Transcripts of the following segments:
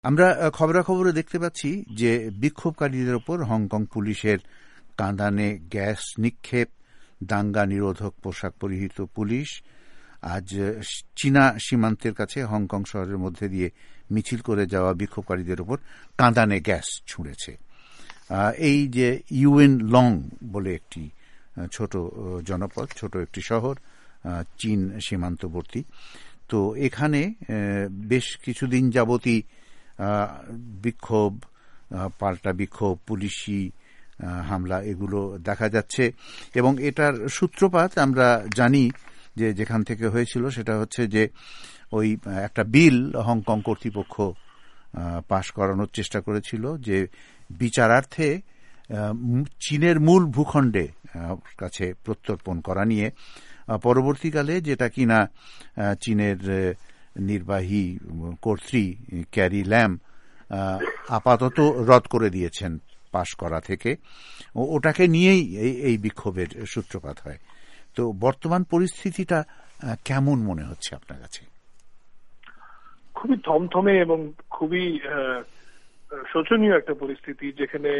আমরা খবরাখবরে দেখতে পাচ্ছি যে বিক্ষোভকারীদের ওপর হংকং পুলিশের কাঁদানে গ্যাস নিক্ষেপ, দাঙ্গা নিরোধক পোশাক পরিহিত পুলিশ আজ চীনা সীমান্তের কাছে হংকং শহরের মধ্যে দিয়ে মিছিল করে যাওয়া বিক্ষোভকারীদের ওপর কাঁদানে গ্যাস ছুঁড়েছে। এই যে ইউয়েন লং বলে একটি ছোট জনপদ, ছোট একটি শহর চীন সীমান্তবর্তী, তো এখানে বেশ কিছুদিন যাবতই বিক্ষোভ, পাল্টা বিক্ষোভ, পুলিশি হামলা এগুলো দেখা যাচ্ছে। এবং এটার সূত্রপাত আমরা জানি যে যেখান থেকে হয়েছিল সেটা হচ্ছে যে ওই একটা বিল হংকং কর্তৃপক্ষ পাশ করানোর চেষ্টা করেছিল যে বিচারার্থে চীনের মূল ভূখণ্ডে কাছে প্রত্যর্পণ করা নিয়ে। পরবর্তীকালে যেটা কিনা চীনের নির্বাহী কর্ত্রী ক্যারি ল্যাম আপাতত রদ করে দিয়েছেন পাশ করা থেকে। ওটাকে নিয়েই এই বিক্ষোভের সূত্রপাত হয়। তো বর্তমান পরিস্থিতিটা কেমন মনে হচ্ছে আপনার কাছে? খুবই থমথমে এবং খুবই শোচনীয় একটা পরিস্থিতি, যেখানে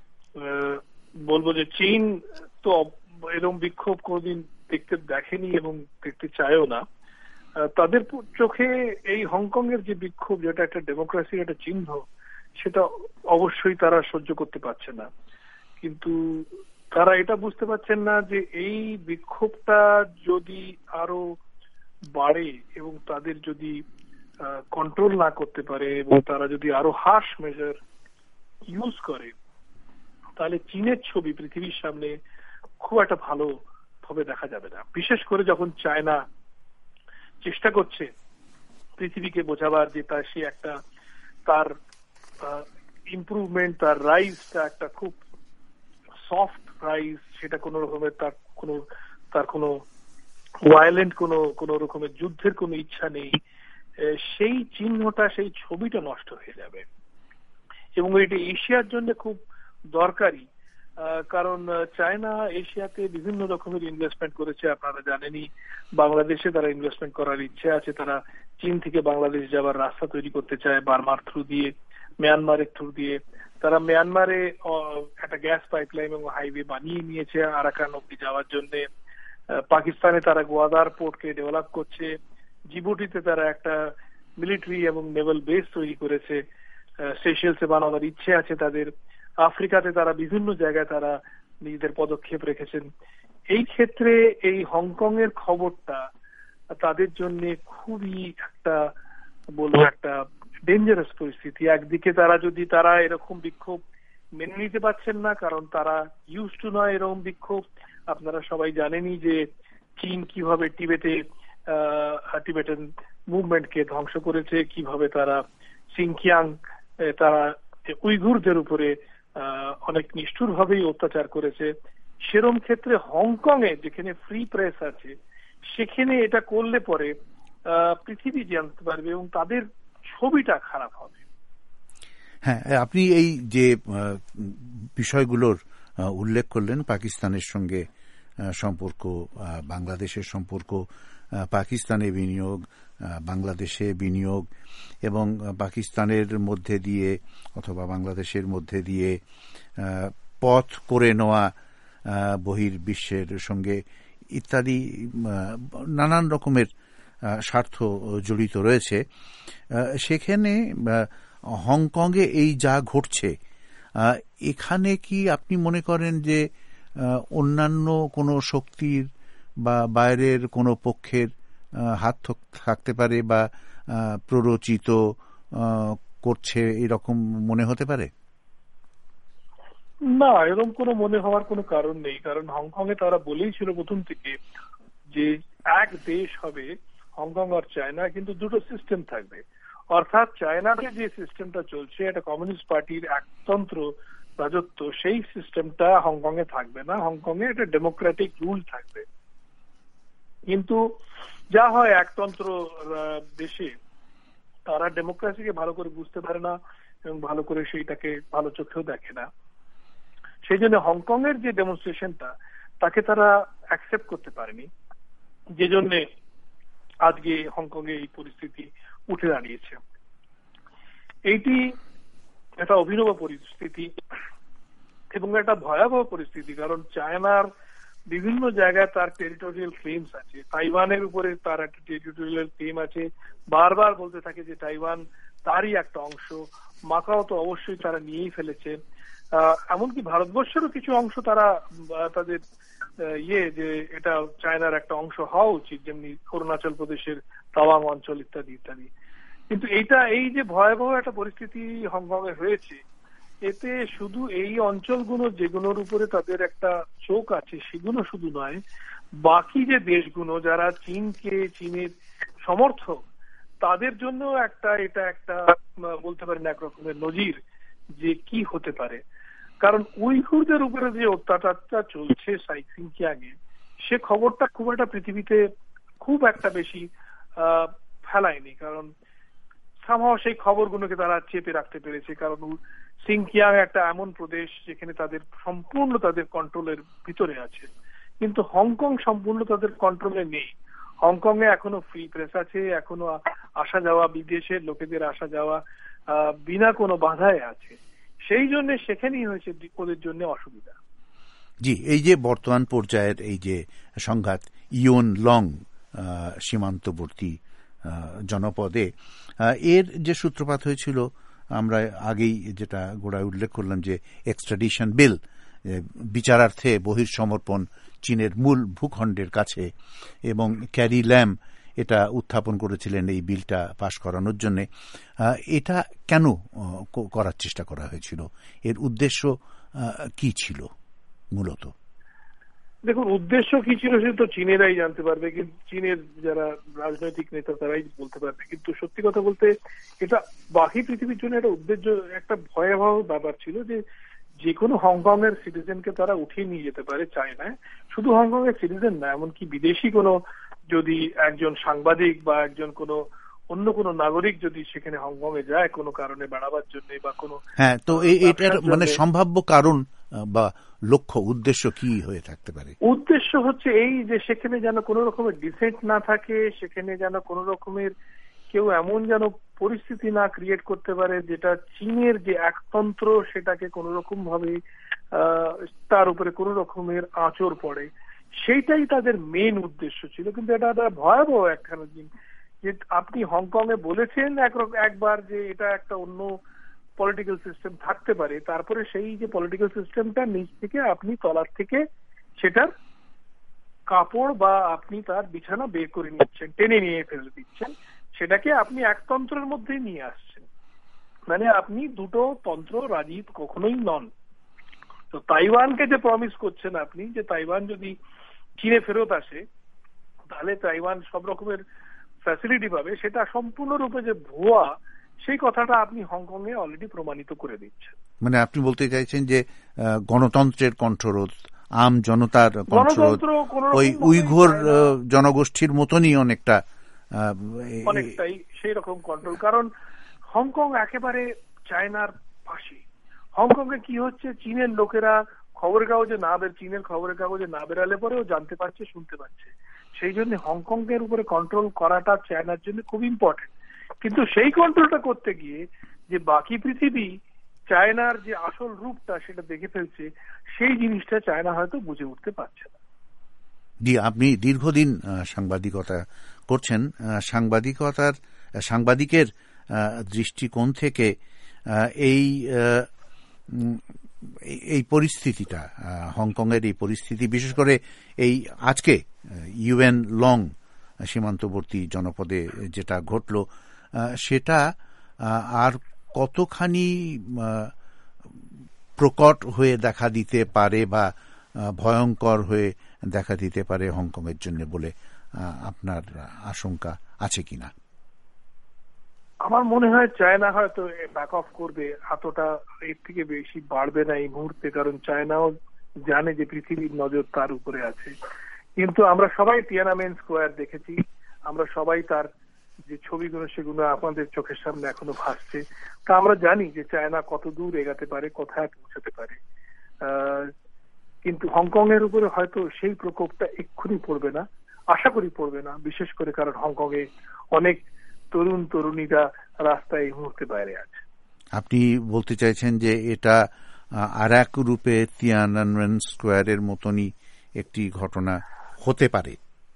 বলবো যে চীন তো এরকম বিক্ষোভ কোনদিন দেখেনি এবং দেখতে চায়ও না। তাদের চোখে এই হংকং এর যে বিক্ষোভ, যেটা একটা ডেমোক্রেসির একটা চিহ্ন, সেটা অবশ্যই তারা সহ্য করতে পারছে না। কিন্তু তারা এটা বুঝতে পারছেন না যে এই বিক্ষোভটা যদি আরো বাড়ে এবং তাদের যদি কন্ট্রোল না করতে পারে এবং তারা যদি আরো হার্শ মেজার ইউজ করে, তাহলে চীনের ছবি পৃথিবীর সামনে খুব একটা ভালো ভাবে দেখা যাবে না। বিশেষ করে যখন চায়না চেষ্টা করছে পৃথিবীকে বোঝাবার যে সে একটা তার ইমপ্রুভমেন্ট, তার রাইজটা একটা খুব সফট রাইজ, সেটা কোন রকমের তার কোনো ভায়োলেন্ট কোন রকমের যুদ্ধের কোনো ইচ্ছা নেই, সেই চিহ্নটা, সেই ছবিটা নষ্ট হয়ে যাবে। এবং এটা এশিয়ার জন্য খুব দরকারি, কারণ চায়না এশিয়াতে বিভিন্ন রকমের ইনভেস্টমেন্ট করেছে। আপনারা জানেনই, বাংলাদেশে তারা ইনভেস্টমেন্ট করার ইচ্ছে আছে। তারা চীন থেকে বাংলাদেশ যাওয়ার রাস্তা তৈরি করতে চায় বার্মার থ্রু দিয়ে, মিয়ানমারের থ্রু দিয়ে। তারা মিয়ানমারে একটা গ্যাস পাইপলাইন এবং হাইওয়ে বানিয়ে নিয়েছে আরাকান অব্দি যাওয়ার জন্য। পাকিস্তানে তারা গোয়াদার পোর্টকে ডেভেলপ করছে। জিবুটিতে তারা একটা মিলিটারি এবং নেভাল বেস তৈরি করেছে। সেশেলসে বানাবার ইচ্ছে আছে তাদের। আফ্রিকাতে তারা বিভিন্ন জায়গায় তারা নিজেদের পদক্ষেপ রেখেছেন। এই ক্ষেত্রে এই হংকং এর খবরটা তাদের জন্য খুবই একটা বলবো একটা ডেঞ্জারাস পরিস্থিতি। একদিকে তারা এরকম বিক্ষোভ মেনে নিতে পারছেন না, কারণ তারা ইউজ টু নয় এরকম বিক্ষোভ। আপনারা সবাই জানেনই যে চীন কিভাবে টিবেটান মুভমেন্টকে ধ্বংস করেছে, কিভাবে তারা সিনকিয়াং, তারা উইঘুরদের উপরে অনেক নিষ্ঠুর ভাবেই অত্যাচার করেছে। সেরম ক্ষেত্রে হংকং এ যেখানে ফ্রি প্রেস আছে, সেখানে এটা করলে পরে পৃথিবী জানতে পারবে এবং তাদের ছবিটা খারাপ হবে। হ্যাঁ, আপনি এই যে বিষয়গুলোর উল্লেখ করলেন, পাকিস্তানের সঙ্গে সম্পর্ক, বাংলাদেশের সম্পর্ক, পাকিস্তানে বিনিয়োগ, বাংলাদেশে বিনিয়োগ এবং পাকিস্তানের মধ্যে দিয়ে অথবা বাংলাদেশের মধ্যে দিয়ে পথ করে নেওয়া বহির্বিশ্বের সঙ্গে ইত্যাদি নানান রকমের স্বার্থ জড়িত রয়েছে। সেখানে হংকংয়ে এই যা ঘটছে, এখানে কি আপনি মনে করেন যে অন্যান্য কোনো শক্তির বা বাইরের কোনো পক্ষের হাত থাকতে পারে বা প্ররোচিত করছে, এরকম মনে হতে পারে? না, এরকম কোনো মনে হওয়ার কোনো কারণ নেই। কারণ হংকং এ তারা বলেই ছিল প্রথম থেকে যে এক দেশ হবে হংকং আর চায়না, কিন্তু দুটো সিস্টেম থাকবে। অর্থাৎ চায়নাতে যে সিস্টেমটা চলছে, এটা কমিউনিস্ট পার্টির একতন্ত্র রাজত্ব, সেই সিস্টেমটা হংকং এ থাকবে না। হংকং এ একটা ডেমোক্রেটিক রুল থাকবে। কিন্তু যা হয়, একতন্ত্র দেশে তারা ডেমোক্রেসিকে ভালো করে বুঝতে পারে না এবং ভালো করে সেইটাকে ভালো চোখেও দেখে না। সেই জন্য হংকং এর যে ডেমনস্ট্রেশনটা, তাকে তারা অ্যাকসেপ্ট করতে পারেনি, যে জন্য আজকে হংকং এ এই পরিস্থিতি উঠে দাঁড়িয়েছে। এইটি একটা অভিনব পরিস্থিতি এবং একটা ভয়াবহ পরিস্থিতি, কারণ চায়নার বিভিন্ন জায়গায় তার টেরিটোরিয়াল ক্লেমস আছে। তাইওয়ানের উপরে তার একটা টেরিটোরিয়াল ক্লেম আছে, বারবার বলতে থাকে যে তাইওয়ান তারই একটা অংশ। মাকাও তো অবশ্যই তারা নিয়েই ফেলেছে। এমনকি ভারতবর্ষেরও কিছু অংশ তারা তাদের যে এটা চায়নার একটা অংশ হওয়া উচিত, যেমনি অরুণাচল প্রদেশের তাওয়াং অঞ্চল ইত্যাদি ইত্যাদি। কিন্তু এই যে ভয়াবহ একটা পরিস্থিতি হংকং এ হয়েছে, এতে শুধু এই অঞ্চলগুলো যেগুলোর উপরে তাদের একটা চোখ আছে সেগুলো শুধু নয়, বাকি যে দেশগুলো যারা চীনের সমর্থক, তাদের জন্য এটা একটা বলতে পারেন একরকমের নজির যে কি হতে পারে। কারণ উইঘুরদের উপরে যে অত্যাচারটা চলছে সিনকিয়াংয়ে, সে খবরটা খুব একটা পৃথিবীতে খুব একটা বেশি ফেলায়নি, কারণ সামহাও সেই খবরগুলোকে তারা চেপে রাখতে পেরেছে। কারণ সিনকিয়াং একটা এমন প্রদেশ যেখানে তাদের সম্পূর্ণ তাদের কন্ট্রোলের ভিতরে আছে, কিন্তু হংকং সম্পূর্ণ তাদের কন্ট্রোলে নেই। হংকং এ এখনো ফ্রি প্রেস আছে, এখনো আসা যাওয়া, বিদেশের লোকেদের আসা যাওয়া বিনা কোনো বাধায় আছে। সেই জন্য সেখানেই হয়েছে ওদের জন্য অসুবিধা। জি, এই যে বর্তমান পর্যায়ের এই যে সংঘাত ইয়ন লং সীমান্তবর্তী জনপদে, এর যে সূত্রপাত হয়েছিল, আমরা আগেই যেটা গোড়ায় উল্লেখ করলাম যে এক্সট্রাডিশন বিল, বিচারার্থে বহির্সমর্পণ চীনের মূল ভূখণ্ডের কাছে, এবং ক্যারি ল্যাম এটা উত্থাপন করেছিলেন এই বিলটা পাশ করানোর জন্য। এটা কেন করার চেষ্টা করা হয়েছিল? এর উদ্দেশ্য কি ছিল মূলত? দেখুন, উদ্দেশ্য কি ছিল সে তো চীনেরাই জানতে পারবে, কিন্তু চীনের যারা রাজনৈতিক নেতা তারাই বলতে পারবে। কিন্তু সত্যি কথা বলতে এটা বাকি পৃথিবীর জন্য একটা উদ্দেশ্য, একটা ভয়াবহ ব্যাপার ছিল যে কোনো হংকং এর সিটিজেনকে তারা উঠিয়ে নিয়ে যেতে পারে চায়নায়। শুধু হংকং এর সিটিজেন না, এমনকি বিদেশি কোনো যদি একজন সাংবাদিক বা একজন কোনো অন্য কোনো নাগরিক যদি সেখানে হংকং এ যায় কোনো কারণে বেড়াবার জন্য বা কোনো, হ্যাঁ, তো এটার মানে সম্ভাব্য কারণ বা লক্ষ্য উদ্দেশ্য কি হয়ে থাকতে পারে? উদ্দেশ্য হচ্ছে এই যে সেখানে যেন কোনো রকমের ডিসেন্ট না থাকে, সেখানে যেন কোনো রকমের কেউ এমন যেন পরিস্থিতি না ক্রিয়েট করতে পারে যেটা চীনের যে একতন্ত্র সেটাকে কোনো রকম ভাবে তার উপরে কোনো রকমের আঁচড় পড়ে। সেইটাই তাদের মেন উদ্দেশ্য ছিল। কিন্তু এটা একটা ভয়াবহ একখানা জিনিস যে আপনি হংকং এ বলেছেন একবার যে এটা একটা অন্য পলিটিক্যাল সিস্টেম থাকতে পারে, তারপরে সেই যে পলিটিক্যাল সিস্টেমটা নিচ থেকে আপনি তলার থেকে সেটার কাপড় বা আপনি তার বিছানা বের করে নিচ্ছেন, টেনে নিয়ে ফেলে দিচ্ছেন, সেটাকে আপনি একতন্ত্রের মধ্যেই নিয়ে আসছেন। মানে আপনি দুটো তন্ত্র রাজি কখনোই নন। তো তাইওয়ানকে যে প্রমিস করছেন আপনি যে তাইওয়ান যদি চীনে ফেরত আসে তাহলে তাইওয়ান সব রকমের ফ্যাসিলিটি পাবে, সেটা সম্পূর্ণরূপে যে ভুয়া সেই কথাটা আপনি হংকং এ অলরেডি প্রমাণিত করে দিচ্ছেন। মানে আপনি বলতে চাইছেন যে গণতন্ত্রের কণ্ঠরোধ, আম জনতার কণ্ঠরোধ ওই উইঘুর জনগোষ্ঠীর মতনই অনেকটাই সেই রকম কন্ট্রোল। কারণ হংকং একেবারে চায়নার পাশে। হংকং এ কি হচ্ছে, চীনের লোকেরা খবরের কাগজে চীনের খবরের কাগজে না বেরালে পরেও জানতে পারছে, শুনতে পাচ্ছে। সেই জন্য হংকং এর উপরে কন্ট্রোল করাটা চায়নার জন্য খুব ইম্পর্টেন্ট। কিন্তু সেই কন্ট্রোলটা করতে গিয়ে যে বাকি পৃথিবী চায়নার যে আসল রূপটা সেটা দেখে ফেলছে, সেই জিনিসটা চায়না হয়তো বুঝে উঠতে পারছে না। জি, আপনি দীর্ঘদিন সাংবাদিকতা করছেন। সাংবাদিকের দৃষ্টিকোণ থেকে এই পরিস্থিতিটা, হংকংয়ের এই পরিস্থিতি, বিশেষ করে এই আজকে ইউএন লং সীমান্তবর্তী জনপদে যেটা ঘটল, সেটা আর কতখানি প্রকট হয়ে দেখা দিতে পারে বা ভয়ঙ্কর হয়ে দেখা দিতে পারে হংকংয়ের জন্য বলে আপনার আশঙ্কা আছে কিনা? আমার মনে হয় চায়না হয়তো ব্যাক অফ করবে, এতটা এর থেকে বেশি বাড়বে না এই মুহূর্তে। কারণ চায়নাও জানে যে পৃথিবীর নজর তার উপরে আছে। কিন্তু আমরা সবাই তিয়ানামেন স্কোয়ার দেখেছি, আমরা সবাই তার যে ছবিগুলো সেগুলো আমাদের চোখের সামনে এখনো ভাসছে। তা আমরা জানি যে চায়না কত দূর এগাতে পারে, কোথায় পৌঁছাতে পারে। কিন্তু হংকং এর উপরে হয়তো সেই প্রকোপটা এক্ষুনি পড়বে না, আশা করি পড়বে না। বিশেষ করে কারণ হংকং এ অনেক তরুণ তরুণীরা রাস্তায় এই মুহূর্তে বাইরে আছে। আপনি বলতে চাইছেন যে এটা আর এক রূপে তিয়ানআনমেন স্কোয়ারের মতনই একটি ঘটনা হতে পারে?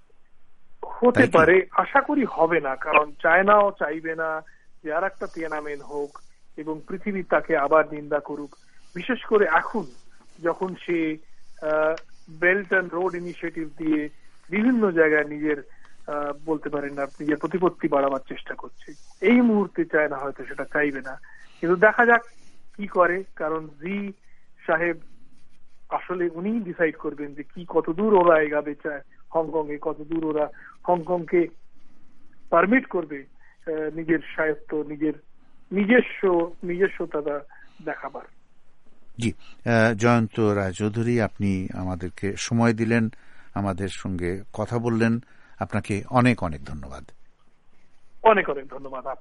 আশা করি হবে না, কারণ চায়নাও চাইবে না যে আর একটা তিয়ানআনমেন হোক এবং পৃথিবী তাকে আবার নিন্দা করুক, বিশেষ করে এখন যখন সে বেল্ট অ্যান্ড রোড ইনিশিয়েটিভ দিয়ে বিভিন্ন জায়গায় নিজের বলতে পারেন না নিজের প্রতিপত্তি বাড়াবার চেষ্টা করছে। এই মুহূর্তে চায়না হয়তো সেটা চাইবে না, কিন্তু দেখা যাক কি করে, কারণ জি সাহেব আসলে উনি ডিসাইড করবেন যে কি কতদূর ওরা এগাবে চায় হংকং এ, কতদূর ওরা হংকংকে পারমিট করবে নিজের স্বায়ত্ত, নিজস্বতা দেখাবার। জি, জয়ন্ত রায়চৌধুরী, আপনি আমাদেরকে সময় দিলেন, আমাদের সঙ্গে কথা বললেন, আপনাকে অনেক অনেক ধন্যবাদ। অনেক অনেক ধন্যবাদ।